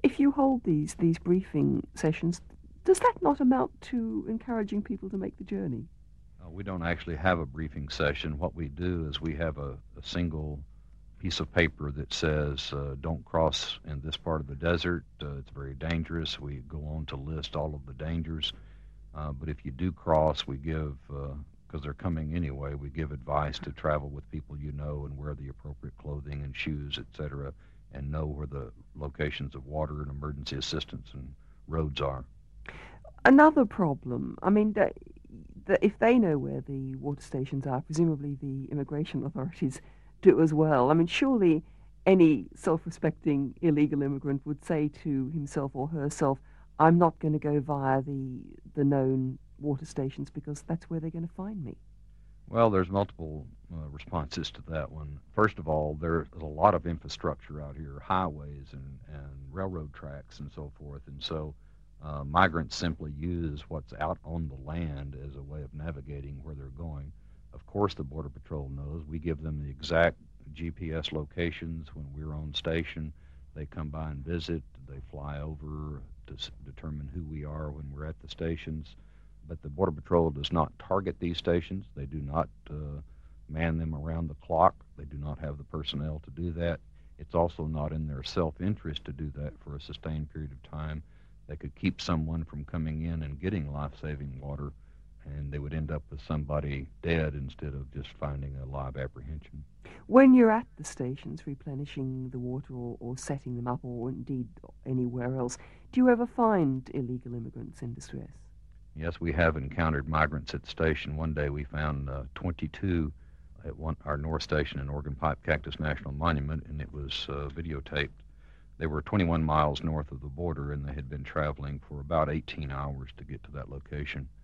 If you hold these briefing sessions, does that not amount to encouraging people to make the journey? We don't actually have a briefing session. What we do is we have a single piece of paper that says, don't cross in this part of the desert. It's very dangerous. We go on to list all of the dangers. But if you do cross, we give, because they're coming anyway, we give advice to travel with people you know and wear the appropriate clothing and shoes, etc., and know where the locations of water and emergency assistance and roads are. Another problem, I mean, if they know where the water stations are, presumably the immigration authorities do as well. I mean, surely any self-respecting illegal immigrant would say to himself or herself, I'm not going to go via the known water stations because that's where they're going to find me. Well, there's multiple responses to that one. First of all, there's a lot of infrastructure out here, highways and railroad tracks and so forth. And so migrants simply use what's out on the land as a way of navigating where they're going. Of course, the Border Patrol knows. We give them the exact GPS locations when we're on station. They come by and visit. They fly over to determine who we are when we're at the stations. But the Border Patrol does not target these stations. They do not man them around the clock. They do not have the personnel to do that. It's also not in their self-interest to do that for a sustained period of time. They could keep someone from coming in and getting life-saving water, and they would end up with somebody dead instead of just finding a live apprehension. When you're at the stations replenishing the water or setting them up or indeed anywhere else, do you ever find illegal immigrants in distress? Yes, we have encountered migrants at the station. One day we found 22 at our North Station in Organ Pipe Cactus National Monument, and it was videotaped. They were 21 miles north of the border, and they had been traveling for about 18 hours to get to that location.